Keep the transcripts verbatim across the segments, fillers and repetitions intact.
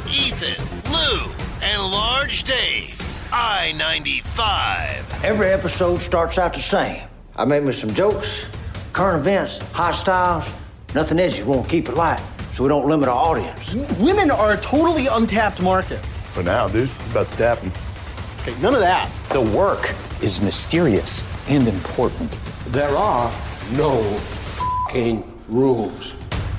Ethan, Lou, and Large Dave. I ninety-five. Every episode starts out the same. I make me some jokes, current events, hot styles, nothing edgy. We won't keep it light so we don't limit our audience. Women are a totally untapped market. For now, dude. About to tap them. Okay, none of that. The work is mysterious and important. There are no f***ing rules.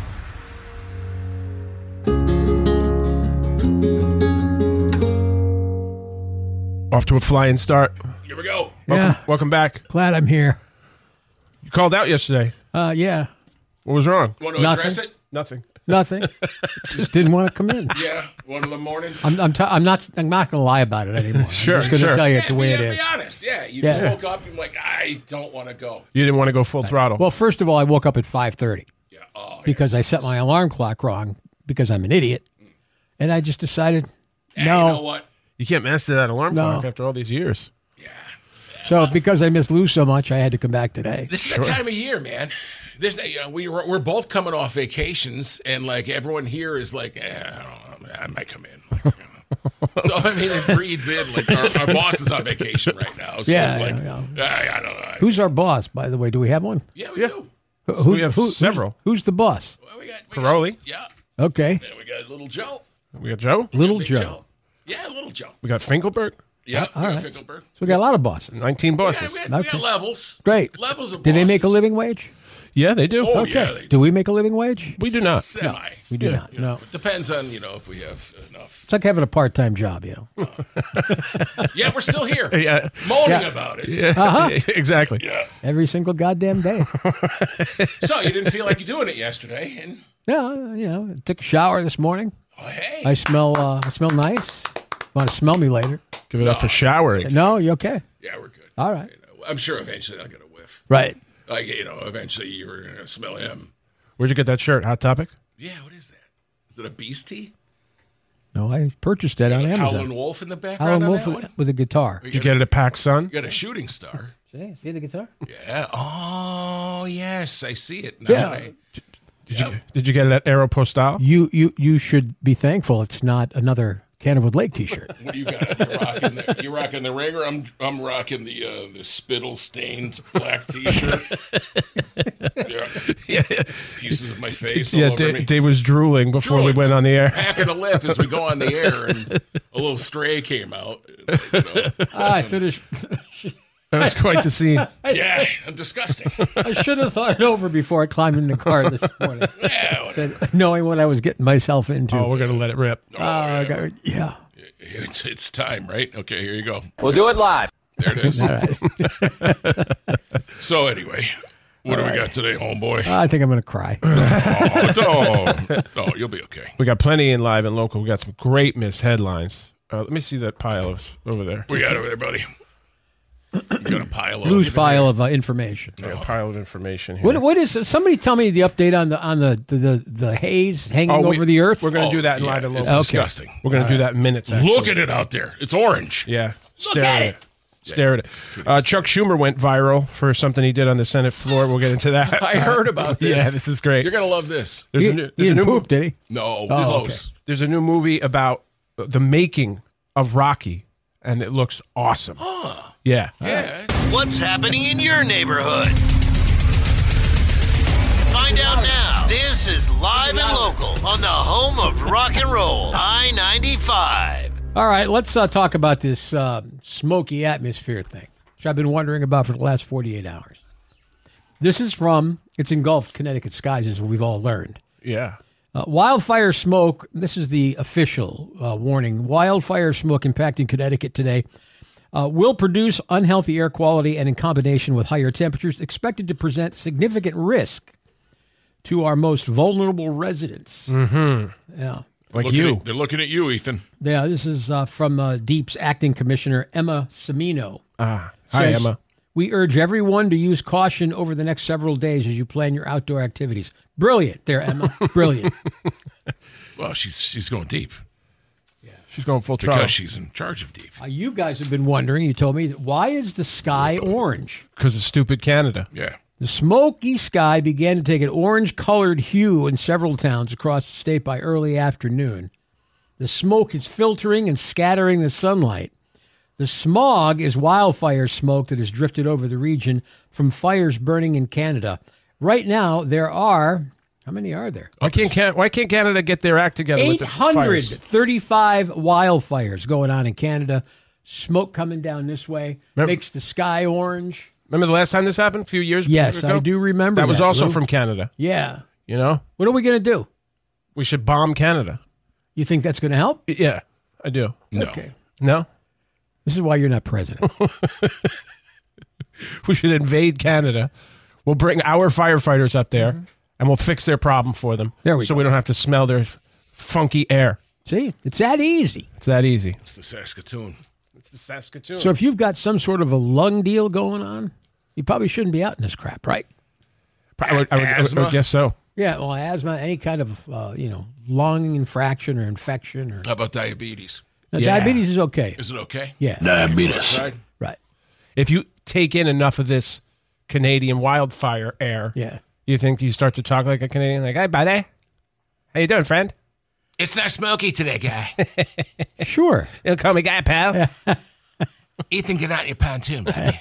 Off to a flying start. Here we go. Welcome, Yeah. welcome back. Glad I'm here. You called out yesterday. Uh, yeah. What was wrong? Want to Nothing. address it? Nothing. Nothing. Just didn't want to come in. Yeah, one of the mornings. I'm, I'm, t- I'm not. I'm not going to lie about it anymore. Sure, I'm just going to sure. tell you yeah, it the way be, it be is. honest. Yeah, you Yeah. just woke up and like, I don't want to go. You didn't want to go full throttle. Well, first of all, I woke up at five thirty Yeah. Oh, because yes. I set my alarm clock wrong because I'm an idiot, and I just decided Hey, no. You know what? you can't master that alarm No. clock after all these years. So because I missed Lou so much, I had to come back today. This is the time of year, man. This you know, we were, we're both coming off vacations, and like everyone here is like, eh, I don't know, I might come in. Like, you know. So I mean, it breeds in. Like our, our boss is on vacation right now, so Yeah, it's like, yeah, I, I don't know. Who's our boss, by the way? Do we have one? Yeah, we Yeah. do. Who, we have who- several. Who's, who's the boss? Well, we got we Caroli. got- Yeah. Okay, Then we got little Joe. We got Joe. Little Big Joe. Yeah, little Joe. We got Finkelberg. Yeah, all we got right. Finkelberg. So we got a lot of bosses. nineteen Yeah, bosses. we, had, we Okay. got levels. Great. Levels of Did they make a bosses. living wage? Yeah, they do. Oh, Okay. yeah. They, Do we make a living wage? We do not. Semi. We do Yeah. not. No. It depends on, you know, if we have enough. It's like having a part-time job, you know. Yeah, we're still here. Yeah. Moaning Yeah. about it. Yeah. Uh-huh. Exactly. Yeah. Every single goddamn day. So you didn't feel like you're doing it yesterday, and Yeah, you know, took a shower this morning. oh hey, I smell. Uh, I smell nice. Want to smell me later? Give it up for showering. No, you okay? yeah, we're good. All right. You know, I'm sure eventually I'll get a whiff. Right. Like you know, eventually you're gonna smell him. Where'd you get that shirt? Hot Topic? Yeah, what is that? Is it a Beast tee? No, I purchased it on Like Amazon. Howlin' Wolf in the background. Howlin' on Wolf that with, one? with a guitar. Did you get it at Pac Sun? You got a shooting star. See, see the guitar? Yeah. Oh yes, I see it now. Yeah. I- Did you, did you get it at Aeropostale? You you you should be thankful it's not another Canterwood Lake T-shirt. What do you got? You're rocking the, you're rocking the ringer. I'm I'm rocking the uh, the spittle stained black T-shirt. yeah. Yeah, Pieces of my face yeah all over Dave, me. Dave was drooling before we Drooling. went on the air. Packing a lip as we go on the air, and a little stray came out. You know, Ah, I finished. That was quite the scene. yeah, I'm disgusting. I should have thought it over before I climbed in the car this morning. Yeah, whatever. Said, knowing what I was getting myself into. Oh, we're going to let it rip. Oh, Uh, I yeah. got- yeah. It's it's time, right? Okay, here you go. We'll do it live. There it is. All right. So anyway, what do we got today, homeboy? I think I'm going to cry. oh, oh, oh, you'll be okay. We got plenty in live and local. We got some great missed headlines. Uh, let me see that pile of over there. We got over there, buddy. We got a pile of Loose pile of uh, information. We got a pile of information here. What what is somebody tell me the update on the on the the, the, the haze hanging Oh, we- over the earth? We're going to Oh, do that in yeah, live and it's local. disgusting. We're going to do that in minutes. Actually. Look at it out there. It's orange. Yeah. Stare at at it. it. Stare at it. Uh, Chuck Schumer went viral for something he did on the Senate floor. We'll get into that. I heard about this. Yeah, this is great. You're gonna love this. There's he, a new, he there's a didn't new poop, mo- did he? No, Oh, close. There's a new movie about the making of Rocky, and it looks awesome. Yeah. Yeah. What's happening in your neighborhood? Find out now. This is Live and Local on the home of rock and roll, I ninety-five. All right, let's uh, talk about this uh, smoky atmosphere thing, which I've been wondering about for the last forty-eight hours. This is from, it's engulfed Connecticut skies, as we've all learned. Yeah. Uh, wildfire smoke, this is the official uh, warning. Wildfire smoke impacting Connecticut today uh, will produce unhealthy air quality and in combination with higher temperatures expected to present significant risk to our most vulnerable residents. Mm-hmm. Yeah. Like Looking you. At, they're looking at you, Ethan. Yeah, this is uh, from uh, DEEP's acting commissioner, Emma Semino. Ah, hi, Says, Emma. we urge everyone to use caution over the next several days as you plan your outdoor activities. Brilliant there, Emma. Brilliant. Well, she's she's going deep She's going full because throttle. she's in charge of deep. Uh, you guys have been wondering, you told me, that why is the sky orange? Because of stupid Canada. Yeah. The smoky sky began to take an orange-colored hue in several towns across the state by early afternoon. The smoke is filtering and scattering the sunlight. The smog is wildfire smoke that has drifted over the region from fires burning in Canada. Right now, there are, how many are there? Why can't, Can- why can't Canada get their act together with eight the hundred thirty-five fires? wildfires going on in Canada. Smoke coming down this way. Remember- makes the sky orange. Remember the last time this happened? A few years ago? Yes, I do remember That was that, also Lou. from Canada. Yeah. You know? What are we going to do? We should bomb Canada. You think that's going to help? Yeah, I do. No. Okay. No? This is why you're not president. We should invade Canada. We'll bring our firefighters up there, Mm-hmm. and we'll fix their problem for them. There we so go. we don't have to smell their funky air. See, it's that easy. It's that easy. It's the Saskatoon. It's the Saskatoon. So if you've got some sort of a lung deal going on, you probably shouldn't be out in this crap, right? I would, I would, I would, I would guess so. Yeah, well, asthma, any kind of, uh, you know, lung infraction or infection. or How about diabetes? Now, Yeah. diabetes is okay. Is it okay? Yeah. Diabetes. Outside? Right. If you take in enough of this Canadian wildfire air, Yeah. you think you start to talk like a Canadian, like, hey, buddy, how you doing, friend? It's not smoky today, guy. Sure. You'll call me guy, pal. Ethan, get out in your pontoon, buddy.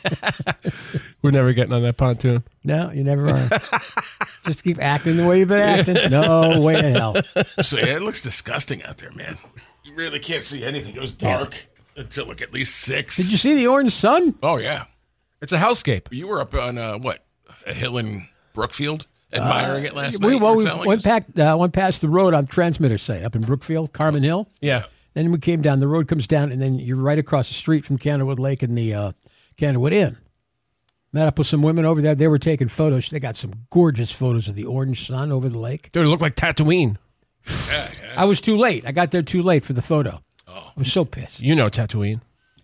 We're never getting on that pontoon. No, you never are. Just keep acting the way you've been acting. No way in hell. So yeah, it looks disgusting out there, man. You really can't see anything. It was dark until like at least six. Did you see the orange sun? Oh yeah, It's a hellscape. you were up on uh, what a hill in Brookfield, admiring it last We, night. well, you were we telling went, us? back, uh, went past the road on Transmitter site up in Brookfield, Carmen Hill. Yeah. Then we came down. The road comes down, and then you're right across the street from Candlewood Lake and the uh, Candlewood Inn. Met up with some women over there. They were taking photos. They got some gorgeous photos of the orange sun over the lake. Dude, it looked like Tatooine. Yeah, yeah. I was too late. I got there too late for the photo. Oh. I was so pissed. You know Tatooine.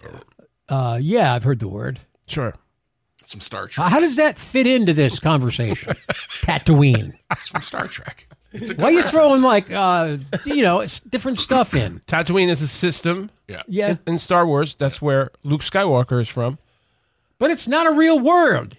Uh, yeah, I've heard the word. Sure. Some Star Trek. Uh, how does that fit into this conversation? Tatooine. It's from Star Trek. It's a good Why are you reference. throwing like, uh, you know, it's different stuff in? Tatooine is a system Yeah. Yeah, in Star Wars. That's where Luke Skywalker is from. but it's not a real word.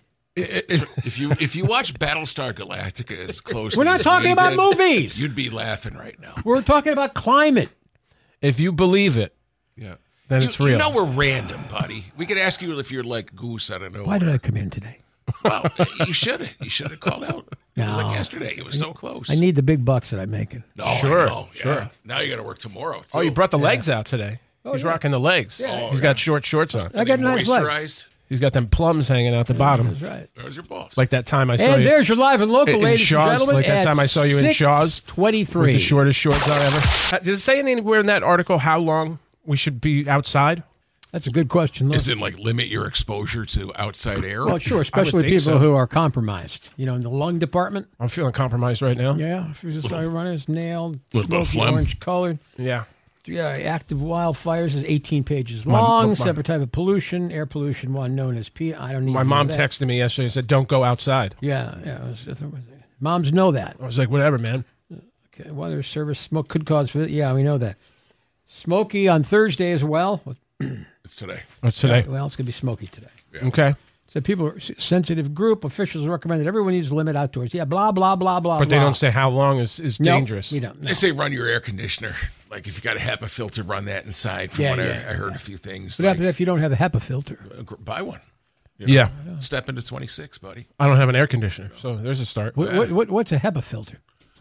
If you if you watch Battlestar Galactica as close, We're not talking about movies. You'd be laughing right now. We're talking about climate. If you believe it, Yeah, then you, it's real. You know we're random, buddy. We could ask you if you're like Goose. I don't know. Why did I come in today? Well, you should have. You should have called out. It was No. like yesterday. It was so close. I need the big bucks that I'm making. No, I Sure, know, yeah. sure. Now you got to work tomorrow. Too. oh, you brought the legs out today. He's rocking the legs. Oh, He's yeah. got short shorts on. I got nice legs. moisturized. He's got them plums hanging out the bottom. That's right. There's your boss. Like that time I saw And you there's your live and local, in ladies Shaw's, and gentlemen. like that at time I saw you in Shaw's with twenty-three. the shortest shorts on ever. Uh, Did it say anywhere in that article how long we should be outside? That's a good question. Look. Is it like limit your exposure to outside air? Well, sure, especially think people so. who are compromised. You know, in the lung department. I'm feeling compromised right now. Yeah, if you're just like runners, nailed, Little bit of smoky, phlegm. orange colored. Yeah. Yeah, active wildfires is eighteen pages My- long. my- separate type of pollution, air pollution, one known as P. I don't need. My to know mom that. texted me yesterday and said, don't go outside. Yeah, yeah. it was- it was- moms know that. I was like, whatever, man. Okay, weather service smoke could cause. Yeah, we know that. Smoky on Thursday as well. It's today. What's today? Well, it's going to be smoky today. Okay. So people are sensitive group officials recommend that everyone needs to limit outdoors. Yeah, blah blah blah blah. But they blah. don't say how long is, is Nope, dangerous. We don't. No. They say run your air conditioner. Like if you got a HEPA filter, run that inside. From Yeah, what I, yeah, I heard a few things. What like, happens if you don't have a HEPA filter? uh, gr- buy one. You know, Yeah. Step into twenty-six, buddy. I don't have an air conditioner, so there's a start. What, what, what, what's a HEPA filter?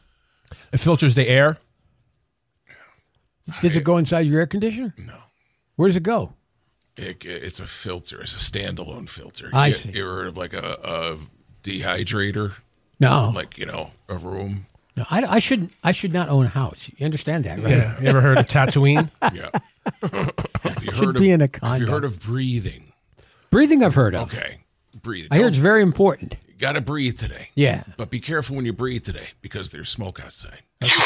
It filters the air. Does it go inside your air conditioner? No. Where does it go? It, it's a filter. It's a standalone filter. I you, see. You ever heard of like a, a dehydrator? No, Like, you know, a room? no. I, I should I should not own a house. You understand that, right? Yeah. You ever heard of Tatooine? Yeah. have you Should heard be of, in a Have you condo. heard of breathing? Breathing, I've heard of. Okay. Breathe. I hear it's very important. You got to breathe today. Yeah. But be careful when you breathe today because there's smoke outside.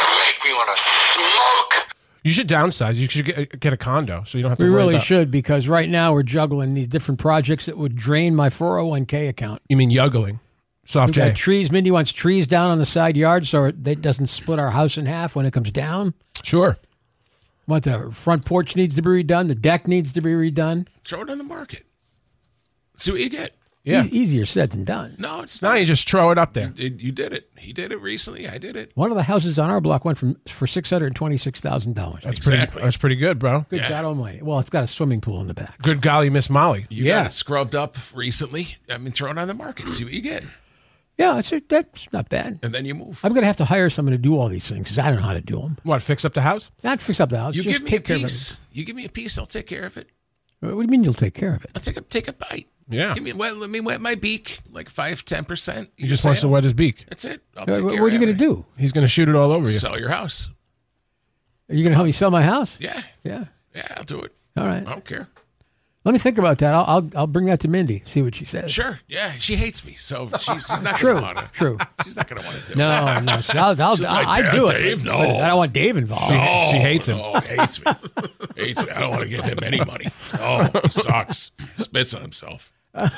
You should downsize. You should get, get a condo so you don't have to We worry really about. should, because right now we're juggling these different projects that would drain my four oh one k account. You mean yuggling? Soft We've J. got trees. Mindy wants trees down on the side yard so it it doesn't split our house in half when it comes down. Sure. What, the front porch needs to be redone. The deck needs to be redone. Throw it on the market. See what you get. Yeah. E- easier said than done. No, it's Now not. you just throw it up there. You, you did it. He did it recently. I did it. One of the houses on our block went from for six hundred twenty-six thousand dollars. That's Exactly. pretty. That's pretty good, bro. Good Yeah. God Almighty! Well, it's got a swimming pool in the back. Good golly, Miss Molly. You Yeah. got it scrubbed up recently. I mean, throw it on the market. See what you get. Yeah, it's, that's not bad. And then you move. I'm going to have to hire someone to do all these things because I don't know how to do them. What? Fix up the house? Not fix up the house. You just give me a take care piece. You give me a piece. I'll take care of it. of it. What do you mean you'll take care of it? I'll take a take a bite. Yeah. Give me wet, let me wet my beak like five ten percent. He just wants to wet his beak. That's it. I'll What, take what care are you of going it. to do? He's going to shoot it all over you. Sell your house. Are you going to help me sell my house? Yeah. Yeah. Yeah, I'll do it. All right. I don't care. Let me think about that. I'll I'll, I'll bring that to Mindy. See what she says. Sure. Yeah, she hates me, so she's, she's not True. going to want to. True. She's not going to want to do it. No, no. so I'll, I'll, She's I'll, like, I do it. Dave, no. I don't want Dave involved. Oh, She hates him. Oh, hates me. hates me. I don't want to give him any money. Oh, he sucks. Spits on himself.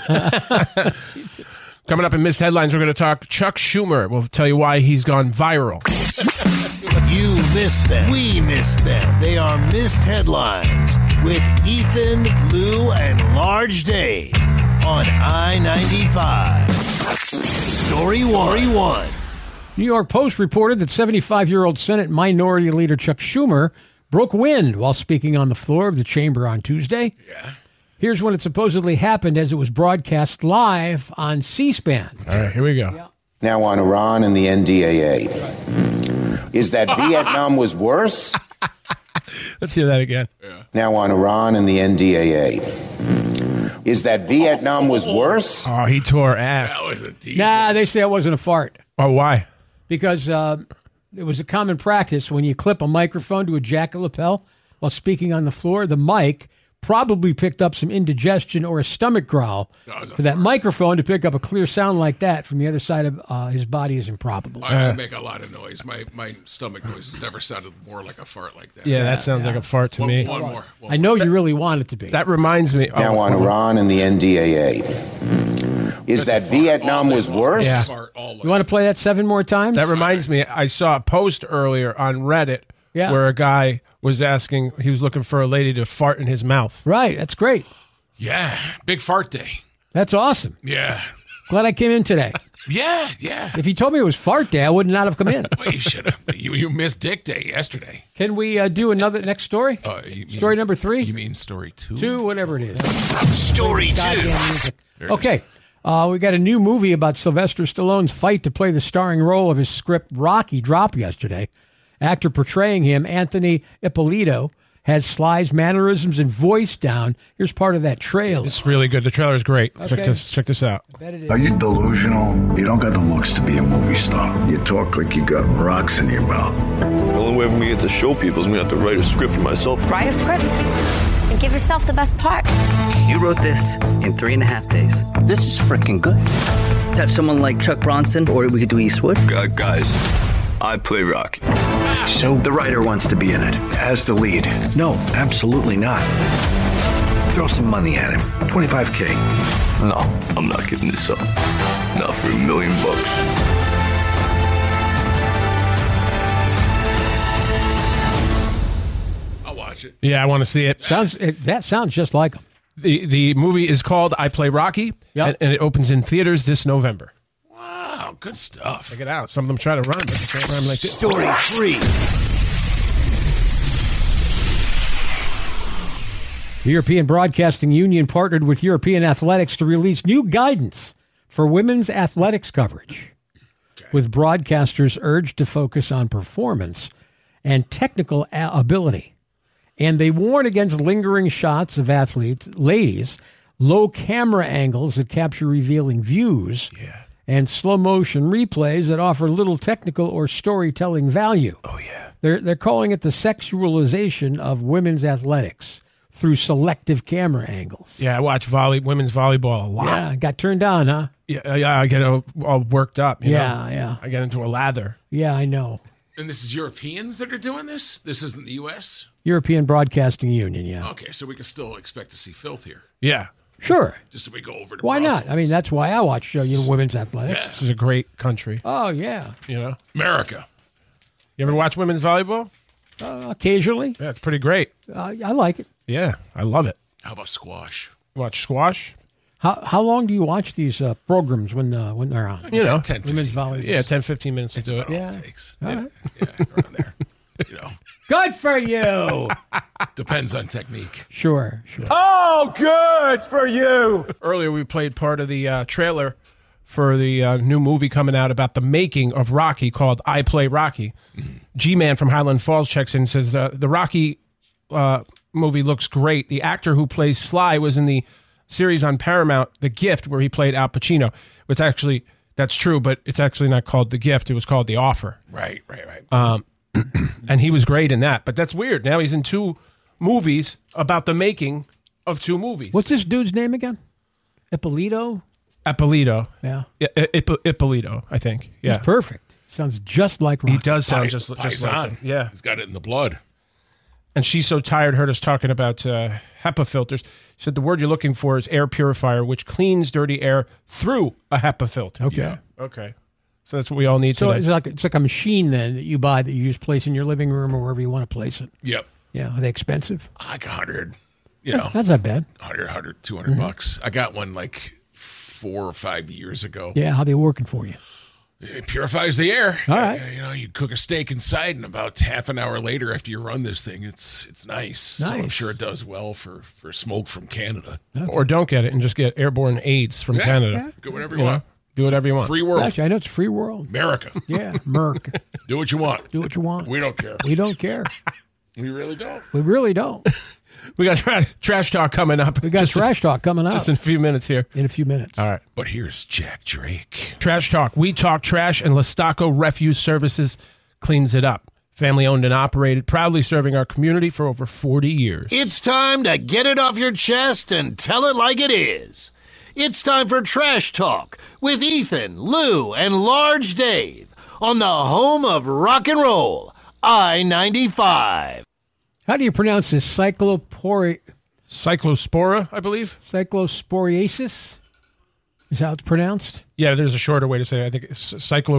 Coming up in Missed Headlines, we're going to talk Chuck Schumer. We'll tell you why he's gone viral. You missed them. We missed them. They are Missed Headlines with Ethan, Lou, and Large Dave on I ninety-five. Story one. one. New York Post reported that seventy-five-year-old Senate Minority Leader Chuck Schumer broke wind while speaking on the floor of the chamber on Tuesday. Yeah. Here's when it supposedly happened as it was broadcast live on C-SPAN. All right, here we go. Now on Iran and the N D A A. Is that Vietnam was worse? Let's hear that again. Now on Iran and the N D A A. Is that Vietnam was worse? Oh, he tore ass. That was a deep Nah, they say it wasn't a fart Oh, why? because uh, it was a common practice when you clip a microphone to a jacket lapel while speaking on the floor, the mic probably picked up some indigestion or a stomach growl. That was a For that fart. microphone to pick up a clear sound like that from the other side of uh, his body is improbable. I, I make a lot of noise. My my stomach noise has never sounded more like a fart like that. Yeah, that sounds like a fart to One, me. one more. One I know you really want it to be. That reminds me. Now oh, on Iran and the N D A A. Is that Vietnam was worse? Yeah. Fart all you want to play that seven more times? That reminds me. I saw a post earlier on Reddit Yeah. where a guy was asking, he was looking for a lady to fart in his mouth. Right, that's great. Yeah. Big fart day. That's awesome. Yeah. Glad I came in today. Yeah. Yeah. If you told me it was fart day, I would not have come in. Well, you should have. You, you missed Dick Day yesterday. Can we uh, do another next story? Uh, you mean- Story number three? You mean story two? Two, whatever it is. Story two. Goddamn music. it Okay. Uh, we got a new movie about Sylvester Stallone's fight to play the starring role of his script Rocky drop yesterday. Actor portraying him, Anthony Ippolito, has Sly's mannerisms and voice down. Here's part of that trailer. It's really good. The trailer is great. Okay. Check this. Check this out. Bet it is. Are you delusional? You don't got the looks to be a movie star. You talk like you got rocks in your mouth. The only way for me to get to show people is me to have to write a script for myself. Write a script and give yourself the best part. You wrote this in three and a half days. This is freaking good. Have someone like Chuck Bronson, or we could do Eastwood. Uh, guys, I play Rocky. So the writer wants to be in it as the lead. No, absolutely not. Throw some money at him. twenty-five K. No, I'm not giving this up. Not for a million bucks. I'll watch it. Yeah, I want to see it. Sounds it, that sounds just like him. The the movie is called I Play Rocky, Yep. and, and it opens in theaters this November. Wow, good stuff. Check it out. Some of them try to rhyme, but they can't rhyme like this. Story three. The European Broadcasting Union partnered with European Athletics to release new guidance for women's athletics coverage, with broadcasters urged to focus on performance and technical a- ability. And they warn against lingering shots of athletes, ladies, low camera angles that capture revealing views, and slow motion replays that offer little technical or storytelling value. Oh yeah, They're they're calling it the sexualization of women's athletics through selective camera angles. yeah. I watch volley women's volleyball a lot. Yeah, got turned on, huh? Yeah, yeah. I get all, all worked up. You Yeah, know? yeah. I get into a lather. Yeah, I know. And this is Europeans that are doing this? This isn't the U S? European Broadcasting Union, yeah. Okay, so we can still expect to see filth here. Yeah, Sure. Just if we go over to Why Brussels. not? I mean, that's why I watch uh, you know, women's athletics. this is a great country. Oh, yeah. You know, America. you ever watch women's volleyball? Uh, occasionally. Yeah, it's pretty great. Uh, I like it. Yeah, I love it. How about squash? Watch squash. How how long do you watch these uh, programs when uh, when they're on? You know, ten, women's volleyball. Yeah, ten, fifteen minutes to That's do it. about all Yeah. it takes. All yeah. right. Yeah, around there. You know, Good for you. depends on technique. Sure, sure. Oh, good for you. Earlier, we played part of the uh, trailer for the uh, new movie coming out about the making of Rocky called I Play Rocky. Mm-hmm. G-Man from Highland Falls checks in and says, uh, the Rocky uh, movie looks great. The actor who plays Sly was in the series on Paramount, The Gift, where he played Al Pacino. It's actually, that's true, but it's actually not called The Gift. It was called The Offer. Right, right, right. Um, and he was great in that. But that's weird. Now he's in two movies about the making of two movies. What's this dude's name again? Ippolito? Ippolito. Yeah. Yeah, Ip- Ippolito, I think. Yeah. He's perfect. Sounds just like Rocky. He does sound Pi- just, just Paisan. like him. Yeah. He's got it in the blood. And she's so tired, heard us talking about uh, HEPA filters. She said the word you're looking for is air purifier, which cleans dirty air through a HEPA filter. Okay. Yeah. Okay. So that's what we all need So today. it's like it's like a machine then that you buy that you just place in your living room or wherever you want to place it. Yep. Yeah. Are they expensive? Like a hundred, you know, That's not bad. hundred, hundred, two hundred bucks. I got one like four or five years ago. Yeah. How they working for you? It purifies the air. All right. You know, you cook a steak inside, and about half an hour later, after you run this thing, it's it's nice. So I'm Nice. sure it does well for, for smoke from Canada. Or don't get it and just get airborne AIDS from Yeah, Canada. yeah. Go whatever you You know, want. do whatever you want. Free world. Actually, I know it's a free world. America. Yeah. Merc. Do what you want. Do what you want. We don't care. We don't care. We really don't. We really don't. We got tra- trash talk coming up. We got Just a- trash talk coming up Just in a few minutes here. in a few minutes. All right. But here's Jack Drake. Trash Talk. We talk trash, and Lestaco Refuse Services cleans it up. Family owned and operated, proudly serving our community for over forty years. It's time to get it off your chest and tell it like it is. It's time for Trash Talk with Ethan, Lou, and Large Dave on the home of rock and roll, I ninety-five. How do you pronounce this? Cyclopori- Cyclospora, I believe. Cyclosporiasis? Is how it's pronounced? Yeah, there's a shorter way to say it. I think it's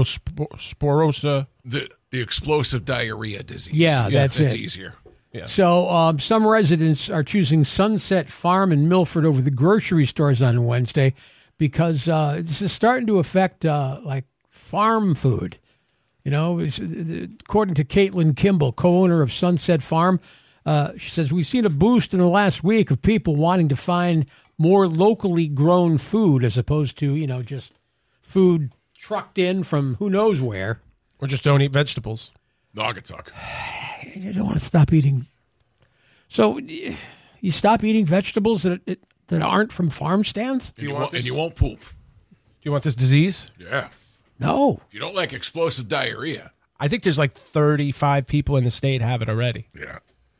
cyclosporosa. The the explosive diarrhea disease. Yeah, that's that's it. easier. Yeah. So um, some residents are choosing Sunset Farm in Milford over the grocery stores on Wednesday because uh, this is starting to affect uh, like farm food. You know, it's, according to Caitlin Kimball, co-owner of Sunset Farm, uh, she says, we've seen a boost in the last week of people wanting to find more locally grown food as opposed to, you know, just food trucked in from who knows where. Or just don't eat vegetables. Naugatuck. You don't want to stop eating. So you stop eating vegetables that that aren't from farm stands? And you, won't, and you won't poop. Do you want this disease? Yeah. No. If you don't like explosive diarrhea. I think there's like thirty-five people in the state have it already. Yeah.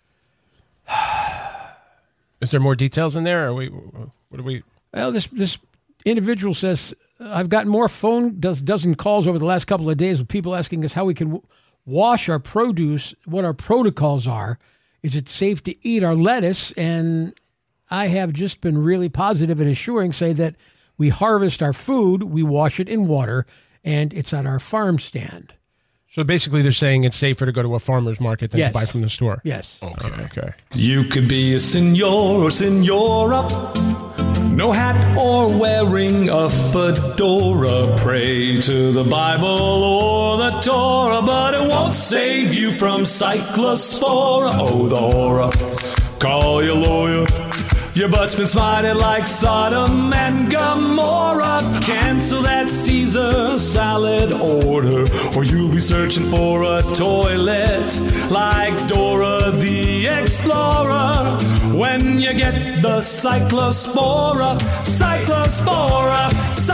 Is there more details in there? Or are we, what do we? Well, this this individual says, I've gotten more phone does dozen calls over the last couple of days with people asking us how we can w- wash our produce, what our protocols are. Is it safe to eat our lettuce? And I have just been really positive and assuring, say that we harvest our food, we wash it in water, and it's at our farm stand. So basically, they're saying it's safer to go to a farmer's market than Yes. to buy from the store. Yes. Okay. Oh, okay. You could be a senor or senora, no hat or wearing a fedora. Pray to the Bible or the Torah, but it won't save you from cyclospora. Oh, the horror. Call your lawyer. Your butt's been smited like Sodom and Gomorrah. Cancel that Caesar salad order, or you'll be searching for a toilet like Dora the Explorer. When you get the cyclospora, cyclospora,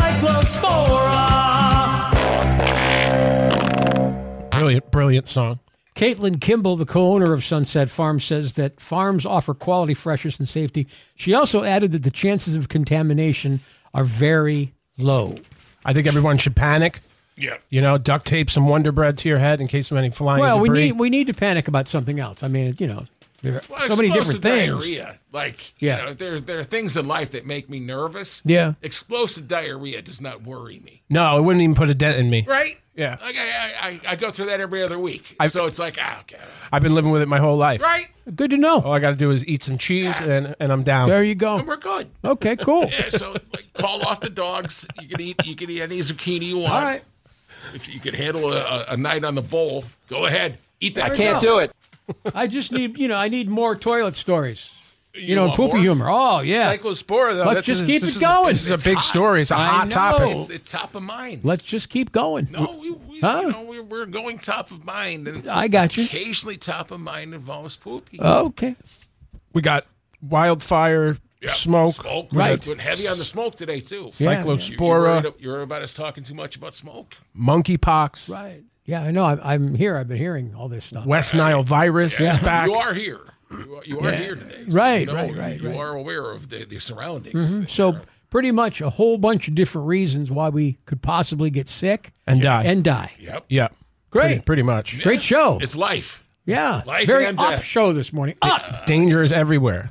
cyclospora. Brilliant, brilliant song. Caitlin Kimball, the co-owner of Sunset Farm, says that farms offer quality freshness and safety. She also added that the chances of contamination are very low. I think everyone should panic. Yeah. You know, duct tape some Wonder Bread to your head in case of any flying Well, we debris. need we need to panic about something else. I mean, you know, there are Well, so many different explosive things. diarrhea. Like, Yeah. you know, there, there are things in life that make me nervous. Yeah. Explosive diarrhea does not worry me. No, it wouldn't even put a dent in me. Right? Yeah. Like I, I, I go through that every other week. I've- so it's like, ah, okay. I've been living with it my whole life. Right? Good to know. All I got to do is eat some cheese, and, and I'm down. There you go. And we're good. Okay, cool. Yeah, so like, call off the dogs. You can eat. You can eat any zucchini you want. All right. If you can handle a, a night on the bowl, go ahead. Eat that. I can't do it. I just need, you know, I need more toilet stories. You, You know, want poopy more? humor. Oh, yeah. Cyclospora, though. Let's that's just a- keep this it is- going. This is a It's big hot. story. It's a I hot know. topic. It's, it's top of mind. Let's just keep going. No, we, we Huh? you know, we're, we're going top of mind. And I got you. Occasionally, top of mind involves poopy. Okay. We got wildfire, Yeah, smoke. Smoke. Right. We're heavy on the smoke today, too. Yeah, Cyclospora. You, you're, worried, you're worried about us talking too much about smoke? Monkeypox. Right. Yeah, I know. I'm, I'm here. I've been hearing all this stuff. West Nile virus is back. You are here. You are, you are Yeah. here today. So Right, you know, right, right, You right. are aware of the, the surroundings. Mhm. So pretty much a whole bunch of different reasons why we could possibly get sick And die. and die. Yep. Yeah. Great. Pretty, pretty much. Great show. It's life. Yeah. Life Very and up death. show this morning. Up. Danger is everywhere.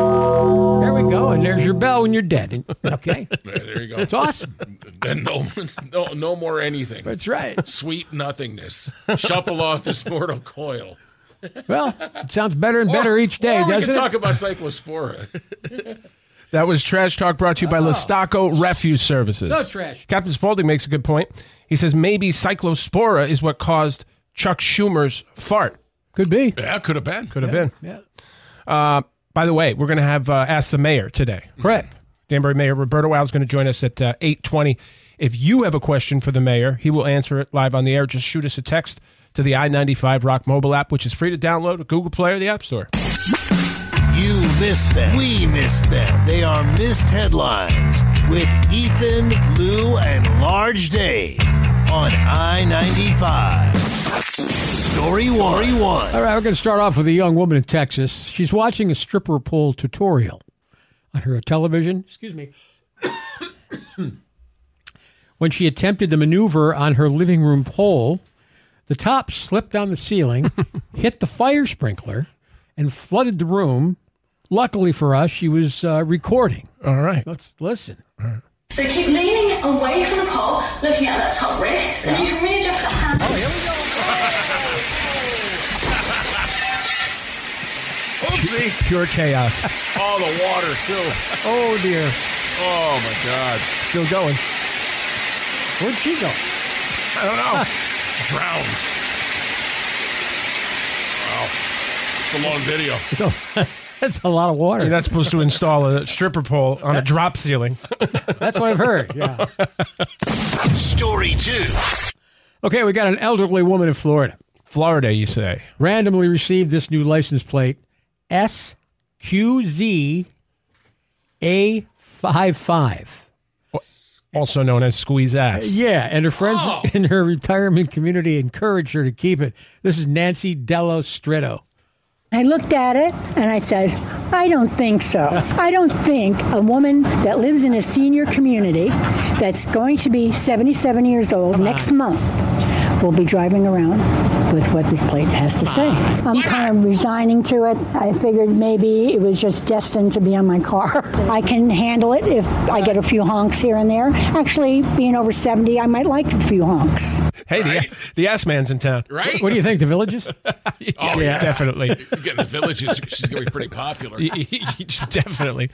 There we go. And there's your bell when you're dead. And- Okay. Yeah, there you go. It's awesome. Then no, no, no more anything. That's right. Sweet nothingness. Shuffle off this mortal coil. Well, it sounds better and better Or- each day, or we doesn't can it? talk about Cyclospora. That was Trash Talk brought to you by Lestaco Refuse Services. So trash. Captain Spaulding makes a good point. He says maybe Cyclospora is what caused Chuck Schumer's fart. Could be. Yeah, could have been. Could have been. Yeah. Uh, by the way, we're going to have uh, Ask the Mayor today. Correct. Danbury Mayor Roberto Wow is going to join us at uh, eight twenty. If you have a question for the mayor, he will answer it live on the air. Just shoot us a text to the I ninety-five Rock mobile app, which is free to download at Google Play or the App Store. You missed them. We missed them. They are missed headlines with Ethan, Lou, and Large Dave on I ninety-five. Story one. Story one. All right, we're going to start off with a young woman in Texas. She's watching a stripper pole tutorial on her television. Excuse me. When she attempted the maneuver on her living room pole, the top slipped down the ceiling, hit the fire sprinkler, and flooded the room. Luckily for us, she was uh, recording. All right. Let's listen. So keep leaning away from the pole, looking at that top wrist, and you can really just hand. Oh, here we go. Oopsie. Pure chaos. Oh, the water, too. Oh, dear. Oh, my God. Still going. Where'd she go? I don't know. Drowned. Wow. It's a long video. So that's a lot of water. You're not supposed to install a stripper pole on a drop ceiling. That's what I've heard. Yeah. Story two. Okay, we got an elderly woman in Florida. Florida, you say? Randomly received this new license plate, S Q Z A fifty-five. Also known as Squeeze Ass. Yeah, and her friends Oh. in her retirement community encouraged her to keep it. This is Nancy Dello Stritto. I looked at it and I said, I don't think so. I don't think a woman that lives in a senior community that's going to be seventy-seven years old next month will be driving around with what this plate has to say. I'm kind of resigning to it. I figured maybe it was just destined to be on my car. I can handle it if I get a few honks here and there. Actually, being over seventy, I might like a few honks. Hey, Right. the, the ass man's in town. Right? What do you think, the villages? Oh, yeah. Definitely. You get in the villages, she's going to be pretty popular. Definitely.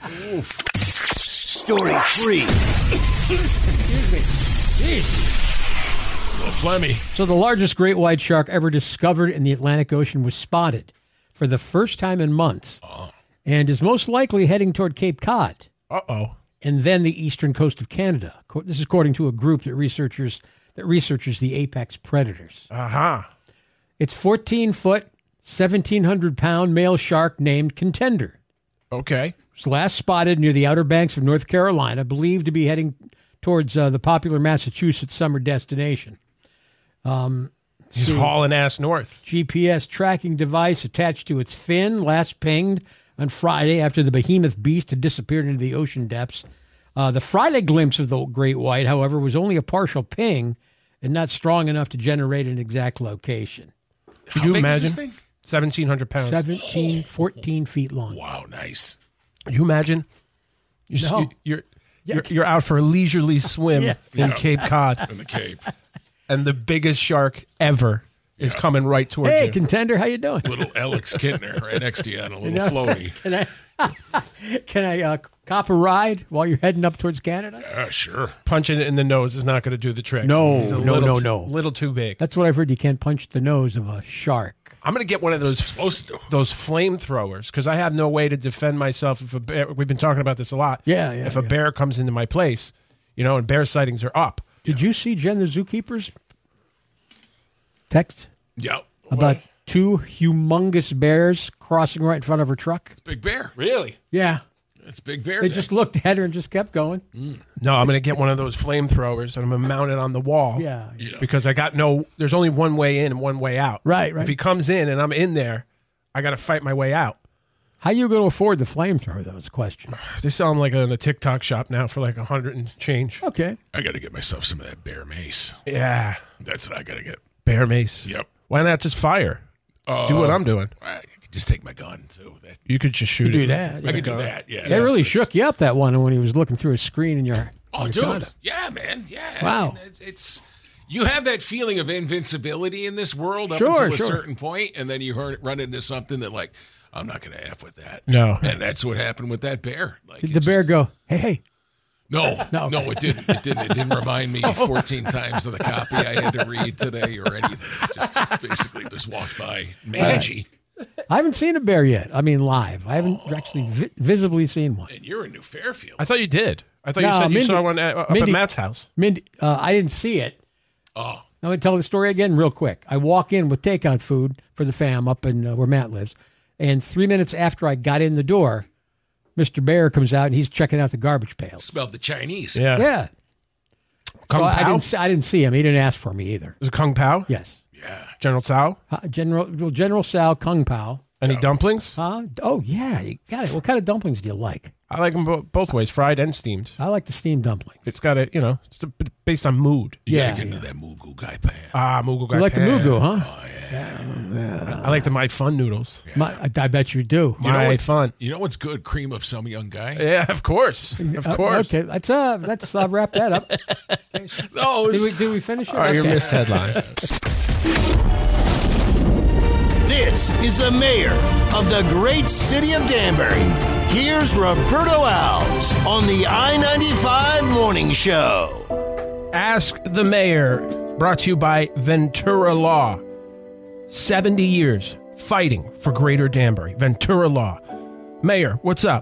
Story three. Excuse me. Jeez. Little phlegmy. So the largest great white shark ever discovered in the Atlantic Ocean was spotted for the first time in months Oh. and is most likely heading toward Cape Cod Uh-oh. and then the eastern coast of Canada. Co- This is according to a group that researchers that researches the apex predators. Uh-huh. It's fourteen foot, seventeen hundred pound male shark named Contender. Okay. It was last spotted near the Outer Banks of North Carolina, believed to be heading towards uh, the popular Massachusetts summer destination. Um, He's see. hauling ass north. G P S tracking device attached to its fin, last pinged on Friday after the behemoth beast had disappeared into the ocean depths. Uh, the Friday glimpse of the great white, however, was only a partial ping and not strong enough to generate an exact location. Could How you big is imagine? this thing? seventeen hundred pounds. seventeen, fourteen feet long. Wow, nice. Could you imagine? You're, just- No. you're, you're, you're out for a leisurely swim Yeah. in Yeah. Cape Cod, In the Cape. and the biggest shark ever is coming right towards Hey, you. contender, how you doing? Little Alex Kintner right next to you on a little You know, floaty. Can I, can I uh, cop a ride while you're heading up towards Canada? Yeah, sure. Punching it in the nose is not going to do the trick. No, He's a no, little, no, no. Little too big. That's what I've heard. You can't punch the nose of a shark. I'm going to get one of those supposed to do. those flamethrowers because I have no way to defend myself if a bear. We've been talking about this a lot. Yeah, yeah, If a yeah. bear comes into my place, you know, and bear sightings are up. Did you see Jen the Zookeeper's text Yeah. about two humongous bears crossing right in front of her truck? It's Big Bear. Really? Yeah. It's Big Bear. They Day. just looked at her and just kept going. No, I'm going to get one of those flamethrowers and I'm going to mount it on the wall. Yeah. Yeah. Because I got no. There's only one way in and one way out. Right, right. If he comes in and I'm in there, I got to fight my way out. How you going to afford the flamethrower, though, is the question. They sell them like in a TikTok shop now for like a hundred and change. Okay. I got to get myself some of that bear mace. Yeah. That's what I got to get. Bear mace. Yep. Why not just fire? Just do what Uh, I'm doing. I could just take my gun too. That, You could just shoot You it. do that. I yeah. could do that. Yeah. They really Yes, shook you up, that one, when he was looking through a screen in your Oh, your dude. condo. Yeah, man. Yeah. Wow. I mean, it- it's you have that feeling of invincibility in this world up Sure, until a sure. certain point, and then you heard, run into something that like I'm not going to f with that. No. And that's what happened with that bear. Like Did it the bear just- go, hey, hey? No, No, no, okay. it didn't. It didn't. It didn't remind me fourteen times of the copy I had to read today or anything. It just basically just walked by, mangy. I haven't seen a bear yet. I mean, live. I haven't Oh. actually vi- visibly seen one. And you're in New Fairfield. I thought you did. I thought No, you said you Mindy- saw one at, up Mindy- at Matt's house. Mindy, uh, I didn't see it. Oh, Now, let me tell the story again real quick. I walk in with takeout food for the fam up in uh, where Matt lives, and three minutes after I got in the door, Mister Bear comes out and he's checking out the garbage pails. smelled the Chinese. Yeah. Yeah. Kung So I Pao? didn't, see, I didn't see him. He didn't ask for me either. Was it Kung Pao? Yes. Yeah. General Tsao? Uh, General well, General Sal Kung Pao. Any dumplings? Huh? Oh, yeah. You got it. What kind of dumplings do you like? I like them bo- both ways, fried and steamed. I like the steamed dumplings. It's got a, you know, it's a bit based on mood. You Yeah, gotta get yeah. into that Mugu guy pan. Ah, mugu gai You like the pan. mugu, huh? Oh, yeah. I like the My Fun noodles. My, I, I bet you do. You know My what- Fun. You know what's good? Cream of some young guy. Yeah, of course. Of Uh, course. okay, let's uh, let's uh, wrap that up. No, Did we, did we finish it? All right, your Okay. missed headlines. This is the mayor of the great city of Danbury. Here's Roberto Alves on the I ninety-five Morning Show. Ask the Mayor, brought to you by Ventura Law. seventy years fighting for Greater Danbury. Ventura Law. Mayor, what's up?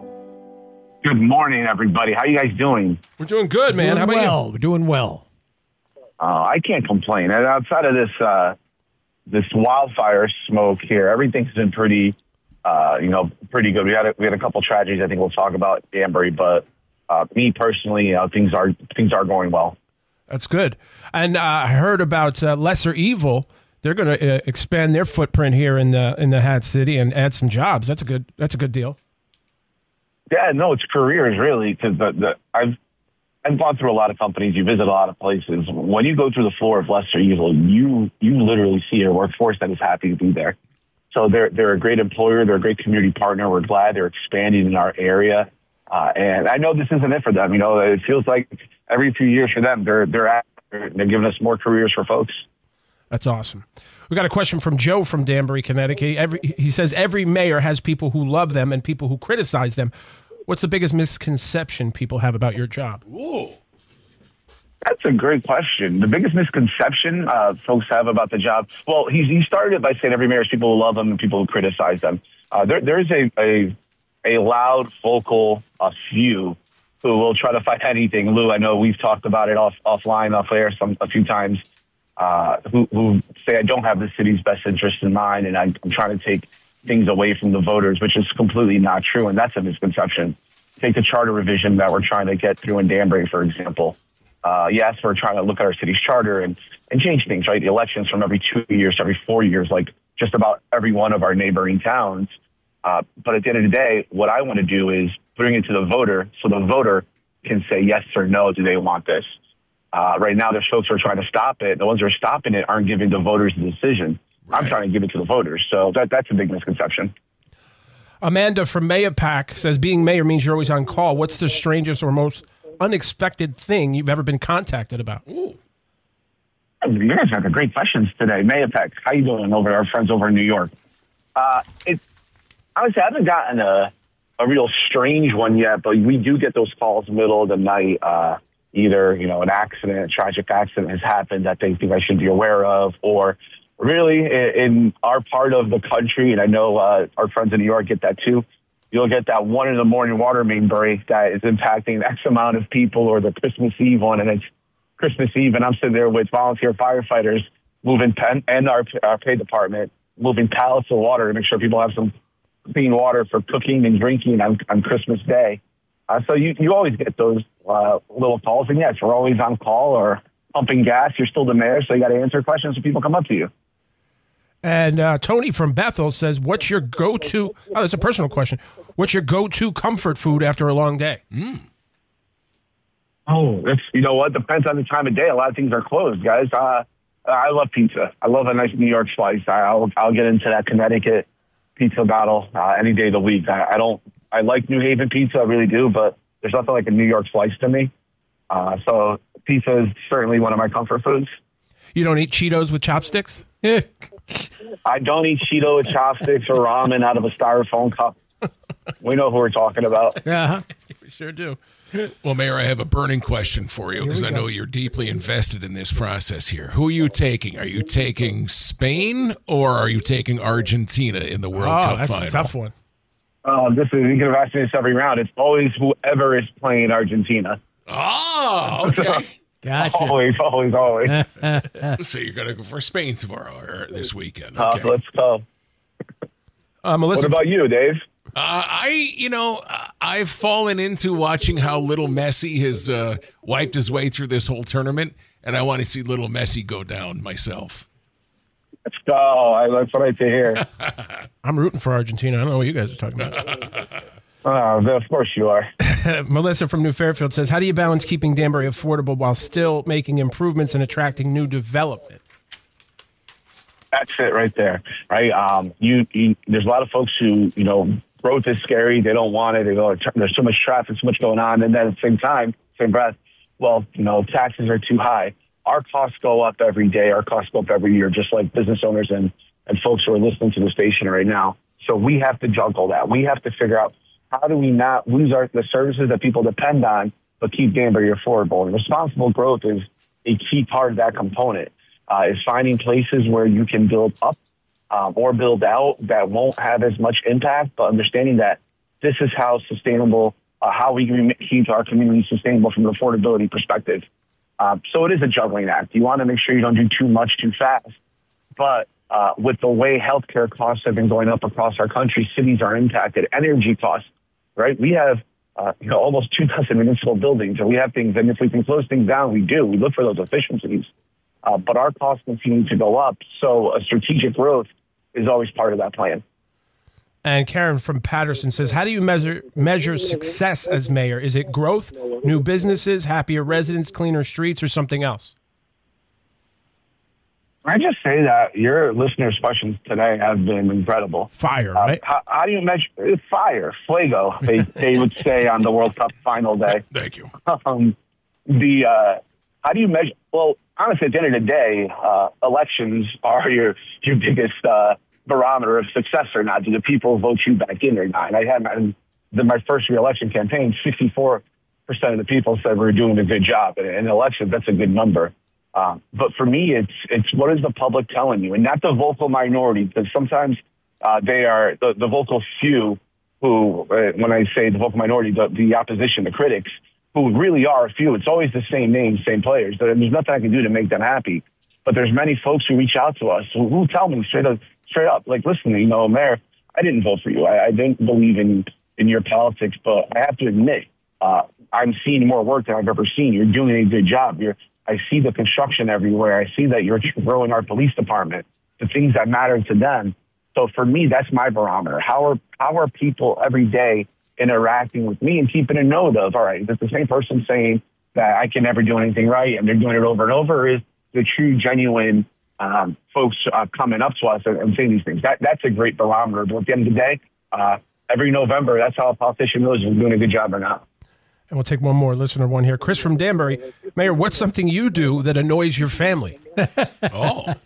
Good morning, everybody. How you guys doing? We're doing good, man. Doing How about well. We're doing well. Uh, I can't complain. And outside of this, uh, this wildfire smoke here, everything's been pretty, uh, you know, pretty good. We had a, we had a couple tragedies. I think we'll talk about in Danbury, but uh, me personally, you know, things are things are going well. That's good. And uh, I heard about uh, Lesser Evil. They're going to uh, expand their footprint here in the in the Hat City and add some jobs. That's a good. That's a good deal. Yeah, no, it's careers really, because the, the I've I've gone through a lot of companies. You visit a lot of places. When you go through the floor of Lesser Evil, you you literally see a workforce that is happy to be there. So they're they're a great employer. They're a great community partner. We're glad they're expanding in our area. Uh, and I know this isn't it for them. You know, it feels like every few years for them, they're they're at, they're giving us more careers for folks. That's awesome. We got a question from Joe from Danbury, Connecticut. Every, he says every mayor has people who love them and people who criticize them. What's the biggest misconception people have about your job? Ooh. That's a great question. The biggest misconception uh, folks have about the job, well, he, he started it by saying every mayor has people who love them and people who criticize them. Uh, there, there's a, a a loud, vocal uh, few who will try to fight anything. Lou, I know we've talked about it off offline, off air some a few times, uh, who, who say I don't have the city's best interest in mind and I'm, I'm trying to take things away from the voters, which is completely not true, and that's a misconception. Take the charter revision that we're trying to get through in Danbury, for example. Uh, yes, we're trying to look at our city's charter and, and change things, right? The elections from every two years to every four years, like just about every one of our neighboring towns. Uh, but at the end of the day, what I want to do is bring it to the voter so the voter can say yes or no, do they want this? Uh, right now, there's folks who are trying to stop it. The ones who are stopping it aren't giving the voters the decision. Right. I'm trying to give it to the voters. So that that's a big misconception. Amanda from Mayapack says being mayor means you're always on call. What's the strangest or most unexpected thing you've ever been contacted about? Ooh. You guys have great questions today. Mayapec, how you doing over our friends over in New York? Uh, it, honestly, I haven't gotten a, a real strange one yet, but we do get those calls middle of the night. Uh, either, you know, an accident, a tragic accident has happened that they think I should be aware of, or really in, in our part of the country, and I know uh, our friends in New York get that too, you'll get that one in the morning water main break that is impacting X amount of people, or the Christmas Eve one, and it's Christmas Eve, and I'm sitting there with volunteer firefighters moving pen and our, our pay department moving pallets of water to make sure people have some clean water for cooking and drinking on, on Christmas Day. Uh, so you, you always get those uh, little calls, and yes, we're always on call or pumping gas. You're still the mayor, so you got to answer questions when people come up to you. And uh, Tony from Bethel says, what's your go-to, oh, that's a personal question, what's your go-to comfort food after a long day? Mm. Oh, it's, you know what? Depends on the time of day. A lot of things are closed, guys. Uh, I love pizza. I love a nice New York slice. I'll I'll get into that Connecticut pizza battle uh, any day of the week. I, I don't. I like New Haven pizza, I really do, but there's nothing like a New York slice to me. Uh, so pizza is certainly one of my comfort foods. You don't eat Cheetos with chopsticks? I don't eat Cheeto with chopsticks or ramen out of a styrofoam cup. We know who we're talking about. Yeah, we sure do. Well, Mayor, I have a burning question for you because I know you're deeply invested in this process here. Who are you taking? Are you taking Spain or are you taking Argentina in the World oh, Cup that's final? a tough one. Uh, this is, you can have asked me this every round. It's always whoever is playing Argentina. Oh, okay. Gotcha. Always, always, always. So you're going to go for Spain tomorrow or this weekend. Uh, Okay. let's go. Uh, Melissa, what about you, Dave? Uh, I, you know, I've fallen into watching how little Messi has uh, wiped his way through this whole tournament, and I want to see little Messi go down myself. Let's go. I, that's what I like to hear. I'm rooting for Argentina. I don't know what you guys are talking about. Uh, of course you are. Melissa from New Fairfield says, how do you balance keeping Danbury affordable while still making improvements and attracting new development? That's it right there, right? Um, you, you, there's a lot of folks who, you know, growth is scary. They don't want it. They go, there's so much traffic, so much going on. And then at the same time, same breath, well, you know, taxes are too high. Our costs go up every day. Our costs go up every year, just like business owners and, and folks who are listening to the station right now. So we have to juggle that. We have to figure out how do we not lose our, the services that people depend on, but keep Danbury affordable. And responsible growth is a key part of that component, uh, is finding places where you can build up um, or build out that won't have as much impact, but understanding that this is how sustainable, uh, how we can keep our community sustainable from an affordability perspective. Um, so it is a juggling act. You want to make sure you don't do too much too fast. But uh, with the way healthcare costs have been going up across our country, cities are impacted. Energy costs, right? We have uh, you know, almost two dozen municipal buildings, and we have things, and if we can close things down, we do. We look for those efficiencies. Uh, but our costs continue to go up, so a strategic growth is always part of that plan. And Karen from Patterson says, how do you measure measure success as mayor? Is it growth, new businesses, happier residents, cleaner streets, or something else? I just say that your listeners' questions today have been incredible. Fire, right? Uh, how, how do you measure it's fire? Fuego, they, they would say on the World Cup final day. Thank you. Um, the uh, how do you measure? Well, honestly, at the end of the day, uh, elections are your your biggest uh, barometer of success or not. Do the people vote you back in or not? And I had my, in my first re-election campaign, sixty-four percent of the people said we were doing a good job. And in elections, that's a good number. Um, but for me, it's it's what is the public telling you, and not the vocal minority, because sometimes uh, they are the, the vocal few who, uh, when I say the vocal minority, the, the opposition, the critics, who really are a few. It's always the same names, same players. There's nothing I can do to make them happy. But there's many folks who reach out to us who, who tell me straight up, straight up, like, listen, you know, Mayor, I didn't vote for you. I, I didn't believe in, in your politics, but I have to admit, uh, I'm seeing more work than I've ever seen. You're doing a good job. You're I see the construction everywhere. I see that you're growing our police department, the things that matter to them. So for me, that's my barometer. How are how are people every day interacting with me and keeping a note of, all right, is it the same person saying that I can never do anything right and they're doing it over and over, or is the true, genuine um, folks uh, coming up to us and, and saying these things? That That's a great barometer. But at the end of the day, uh, every November, that's how a politician knows if we're doing a good job or not. And we'll take one more listener one here. Chris from Danbury. Mayor, what's something you do that annoys your family? Oh.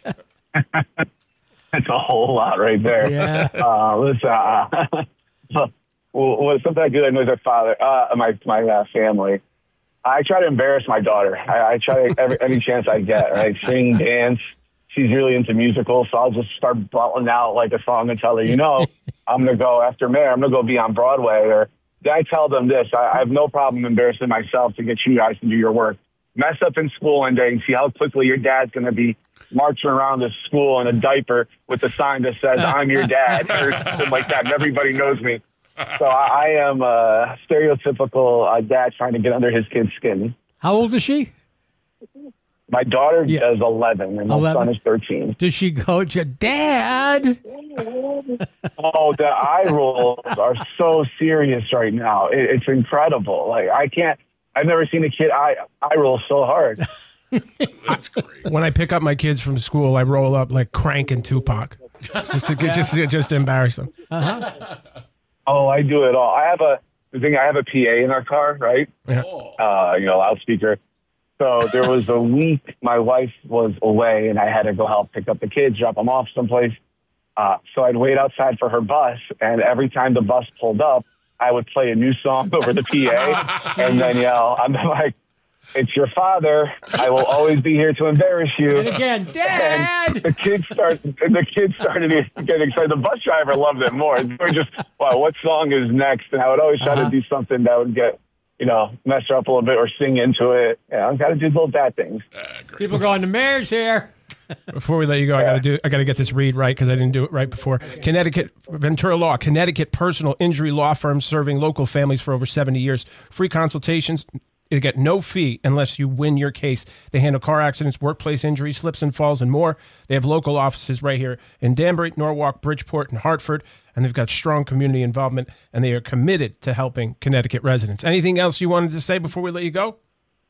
That's a whole lot right there. Yeah. Uh, listen, uh, well, well, something I do that annoys my father, uh, my my uh, family. I try to embarrass my daughter. I, I try to, every any chance I get, right? Sing, dance. She's really into musicals, so I'll just start bawling out like a song and tell her, you know, I'm going to go after Mayor. I'm going to go be on Broadway. Or then I tell them this. I, I have no problem embarrassing myself to get you guys to do your work. Mess up in school one day and see how quickly your dad's going to be marching around the school in a diaper with a sign that says, I'm your dad, or something like that, and everybody knows me. So I, I am a stereotypical uh, dad trying to get under his kid's skin. How old is she? My daughter yeah. is eleven, and my eleven? son is thirteen. Does she go, Dad? Oh, the eye rolls are so serious right now. It, it's incredible. Like, I can't, I've never seen a kid eye, eye roll so hard. That's great. When I pick up my kids from school, I roll up like Crank and Tupac. Just to, get, just, to, just to embarrass them. Uh-huh. Oh, I do it all. I have a, the thing, I have a P A in our car, right? Yeah. Uh, you know, loudspeaker. So there was a week my wife was away and I had to go help pick up the kids, drop them off someplace. Uh, so I'd wait outside for her bus, and every time the bus pulled up, I would play a new song over the P A and then yell, I'm like, it's your father. I will always be here to embarrass you. And again, Dad! And the kids start. The kids started getting excited. The bus driver loved it more. They were just, wow, what song is next? And I would always try uh-huh. to do something that would get, you know, mess her up a little bit or sing into it. Yeah, I've got to do little bad things. Uh, People going, the mayor's here. Before we let you go, I got to do. I got to get this read right because I didn't do it right before. Connecticut Ventura Law, Connecticut personal injury law firm serving local families for over seventy years. Free consultations. You get no fee unless you win your case. They handle car accidents, workplace injuries, slips and falls, and more. They have local offices right here in Danbury, Norwalk, Bridgeport, and Hartford, and they've got strong community involvement, and they are committed to helping Connecticut residents. Anything else you wanted to say before we let you go?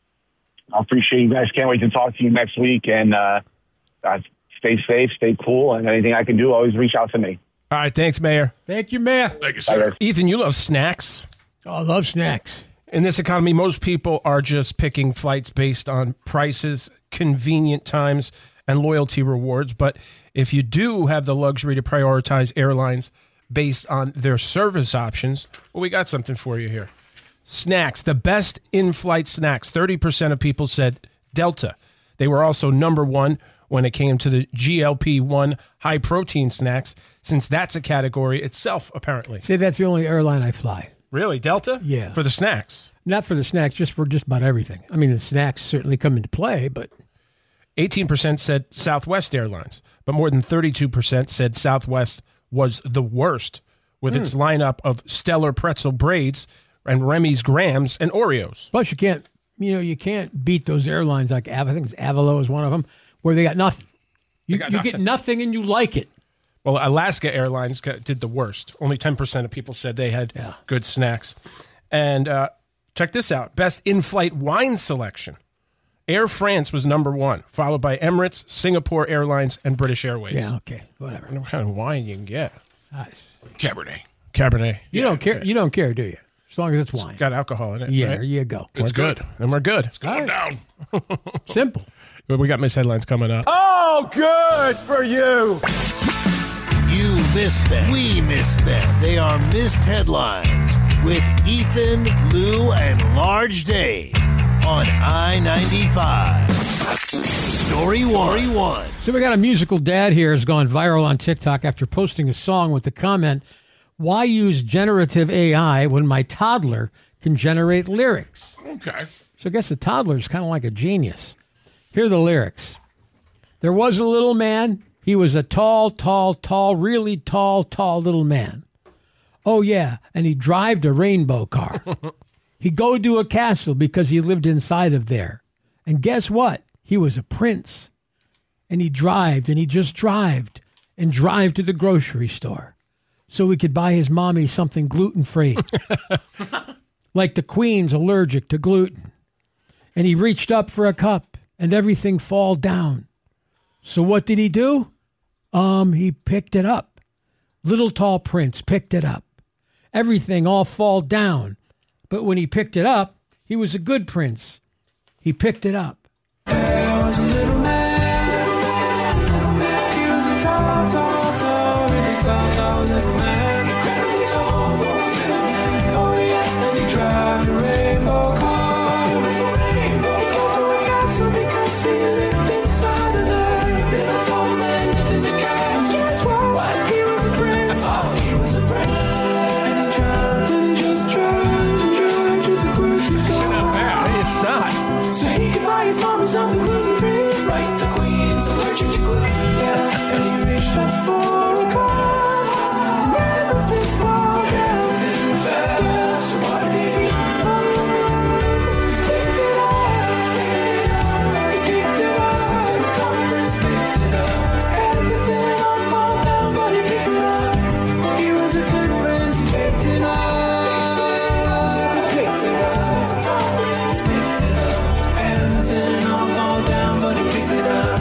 I appreciate you guys. Can't wait to talk to you next week, and uh, uh, stay safe, stay cool, and anything I can do, always reach out to me. All right, thanks, Mayor. Thank you, Mayor. Thank you, sir. Ethan, you love snacks. Oh, I love snacks. In this economy, most people are just picking flights based on prices, convenient times, and loyalty rewards. But if you do have the luxury to prioritize airlines based on their service options, well, we got something for you here. Snacks, the best in-flight snacks. thirty percent of people said Delta. They were also number one when it came to the G L P one high-protein snacks, since that's a category itself, apparently. Say that's the only airline I fly. Really, Delta? Yeah. For the snacks? Not for the snacks, just for just about everything. I mean, the snacks certainly come into play, but... eighteen percent said Southwest Airlines, but more than thirty-two percent said Southwest was the worst with mm. its lineup of stellar pretzel braids and Remy's Grams and Oreos. Plus, you can't, you know, you can't beat those airlines like, Av- I think it's Avalo is one of them, where they got nothing. You, got you nothing. get nothing and you like it. Well, Alaska Airlines did the worst. Only ten percent of people said they had yeah. good snacks. And uh, check this out. Best in-flight wine selection. Air France was number one, followed by Emirates, Singapore Airlines, and British Airways. Yeah, okay, whatever. I don't know what kind of wine you can get. Nice. Cabernet. Cabernet. You yeah, don't care. okay. You don't care, do you? As long as it's wine. It's got alcohol in it. Yeah, right? there you go. It's we're good. good. And we're good. It's going down. Simple. We got Miss Headlines coming up. Oh, good for you. You missed them. We missed them. They are missed headlines with Ethan, Lou, and Large Dave on I ninety-five. Story one. one. So we got a musical dad here has gone viral on TikTok after posting a song with the comment, "Why use generative A I when my toddler can generate lyrics?" Okay. So I guess the toddler is kind of like a genius. Here are the lyrics. There was a little man. He was a tall, tall, tall, really tall, tall little man. Oh, yeah, and he drived a rainbow car. He go to a castle because he lived inside of there. And guess what? He was a prince. And he drived, and he just drived, and drive to the grocery store so he could buy his mommy something gluten-free. Like the queen's allergic to gluten. And he reached up for a cup, and everything fall down. So what did he do? Um, he picked it up. Little tall prince picked it up. Everything all fall down. But when he picked it up, He was a good prince. He picked it up. There was a little man, little man. He was a tall, tall, tall, really tall, tall little man. Incredibly tall for a little man. Oh yeah, and he drive a rainbow car. It was a rainbow car. He got to a castle because he lived inside of that. Little tall man lived in the castle. That's why, why he was a prince. Oh, he was a prince. And he drive and just drive and drive to the grocery store. It's not. So he could buy his mom something gluten-free. Right, the queen's allergic to gluten. Yeah, and he reached up for a car. Never fit far, never fit fast. So what did he do? Picked it up, picked it up, picked it up. The tall prince picked it up. Everything all fall down, but he picked it up. He was a good prince, he picked it up. Picked it up. The tall prince picked it up. Everything all fall down, but he picked it up.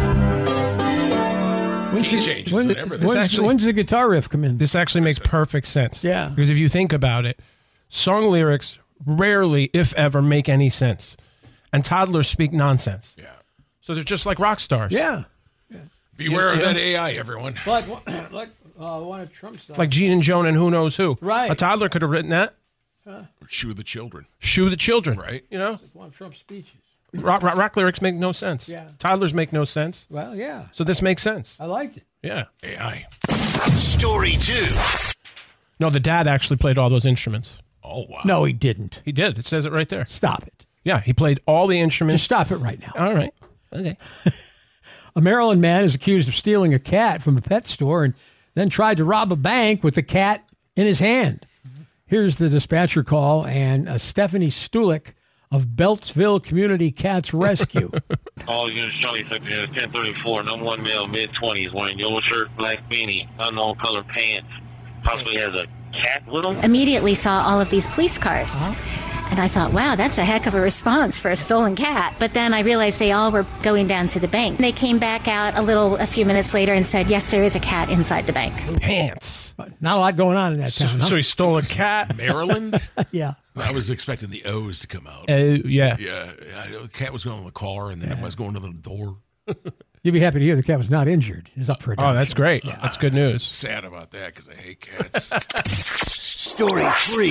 Key changes when, and everything. when's, actually- when's the guitar riff come in? This actually makes perfect sense. Yeah. Because if you think about it, song lyrics rarely, if ever, make any sense. And toddlers speak nonsense. Yeah. So they're just like rock stars. Yeah. Beware Yeah. of that A I, everyone. Like, like uh, one of Trump's songs. Like Gene and Joan and who knows who. Right. A toddler could have written that. Shoe the children. Shoe the children. Right. You know? One of Trump's speeches. Rock, rock, rock lyrics make no sense. Yeah. Toddlers make no sense. Well, yeah. So this makes sense. I liked it. Yeah. A I. Story two. No, the dad actually played all those instruments. Oh, wow. No, he didn't. He did. It says it right there. Stop it. Yeah, he played all the instruments. Just stop it right now. All right. Okay. A Maryland man is accused of stealing a cat from a pet store and then tried to rob a bank with the cat in his hand. Here's the dispatcher call and uh, Stephanie Stulik of Beltsville Community Cats Rescue. All units Charlie ten thirty-four, number one male, mid twenties, wearing yellow shirt, black beanie, unknown color pants, possibly has a cat with him. Immediately saw all of these police cars. Uh-huh. And I thought, wow, that's a heck of a response for a stolen cat. But then I realized they all were going down to the bank. They came back out a little, a few minutes later and said, yes, there is a cat inside the bank. Pants. Not a lot going on in that town. So, huh? so he stole a cat. Maryland? Yeah. I was expecting the O's to come out. Uh, yeah. Yeah. I- The cat was going in the car, and then it was going to the door. You'd be happy to hear the cat was not injured. He's up for adoption. Oh, that's great. That's good news. Sad about that because I hate cats. Story three.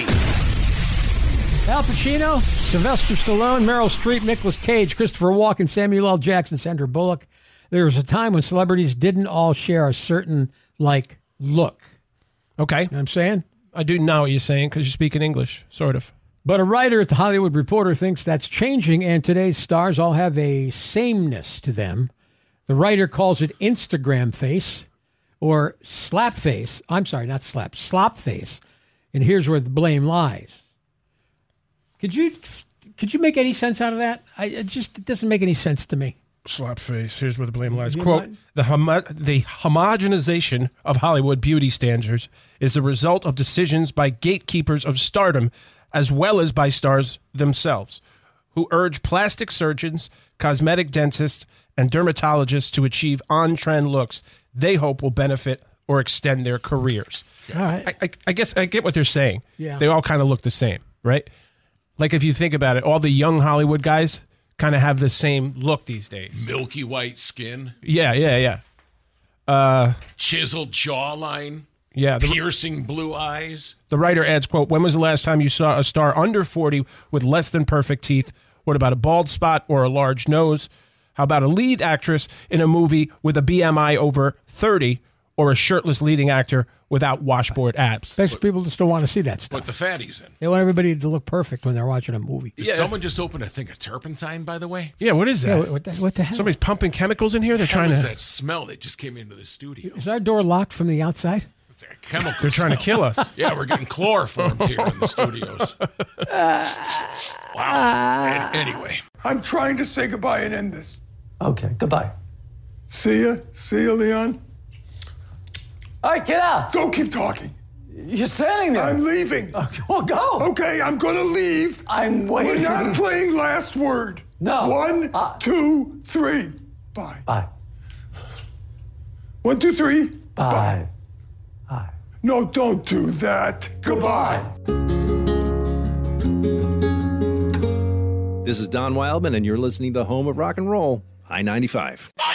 Al Pacino, Sylvester Stallone, Meryl Streep, Nicolas Cage, Christopher Walken, Samuel L. Jackson, Sandra Bullock. There was a time when celebrities didn't all share a certain, like, look. Okay. You know what I'm saying? I do know what you're saying because you're speaking English, sort of. But a writer at The Hollywood Reporter thinks that's changing, and today's stars all have a sameness to them. The writer calls it Instagram face or slap face. I'm sorry, not slap, slop face. And here's where the blame lies. Could you could you make any sense out of that? I, it just it doesn't make any sense to me. Slap face. Here's where the blame lies. You Quote, mind? the, homo- the homogenization of Hollywood beauty standards is the result of decisions by gatekeepers of stardom as well as by stars themselves, who urge plastic surgeons, cosmetic dentists, and dermatologists to achieve on-trend looks they hope will benefit or extend their careers. All right. I, I, I guess I get what they're saying. Yeah. They all kind of look the same, right? Like if you think about it, all the young Hollywood guys kind of have the same look these days. Milky white skin, Yeah, yeah, yeah. Uh, chiseled jawline, yeah. The, piercing blue eyes. the writer adds, quote, when was the last time you saw a star under forty with less than perfect teeth? What about a bald spot or a large nose? How about a lead actress in a movie with a B M I over thirty or a shirtless leading actor without washboard abs? Basically, people just don't want to see that stuff. Put the fatties in. They want everybody to look perfect when they're watching a movie. Did someone just open a thing of turpentine, by the way? Yeah, what is that? Yeah, what, the, what the hell? Somebody's pumping chemicals in here? They're How trying was to... that smell that just came into the studio? Is our door locked from the outside? It's a chemical They're trying to smell. kill us. Yeah, we're getting chloroformed here in the studios. Wow. And anyway. I'm trying to say goodbye and end this. Okay, goodbye. See ya. See ya, Leon. All right, get out. Don't keep talking. You're standing there. I'm leaving. Okay, well, go. Okay, I'm gonna leave. I'm waiting. We're not playing last word. No. One, Uh, two, three. Bye. Bye. One, two, three. Bye. Bye. No, don't do that. Goodbye. This is Don Wildman, and you're listening to the home of rock and roll, I ninety-five.